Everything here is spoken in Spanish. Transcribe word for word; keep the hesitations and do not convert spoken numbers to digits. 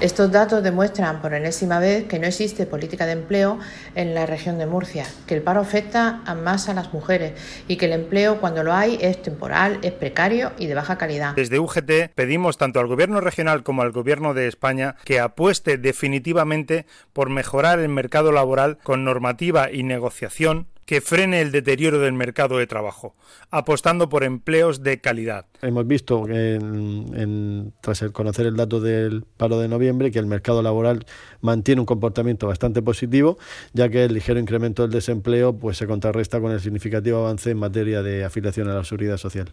Estos datos demuestran por enésima vez que no existe política de empleo en la región de Murcia, que el paro afecta a más a las mujeres y que el empleo, cuando lo hay, es temporal, es precario y de baja calidad. Desde U G T pedimos tanto al Gobierno regional como al Gobierno de España que apueste definitivamente por mejorar el mercado laboral con normativa y negociación que frene el deterioro del mercado de trabajo, apostando por empleos de calidad. Hemos visto, en, en, tras el conocer el dato del paro de noviembre, que el mercado laboral mantiene un comportamiento bastante positivo, ya que el ligero incremento del desempleo pues, se contrarresta con el significativo avance en materia de afiliación a la Seguridad Social.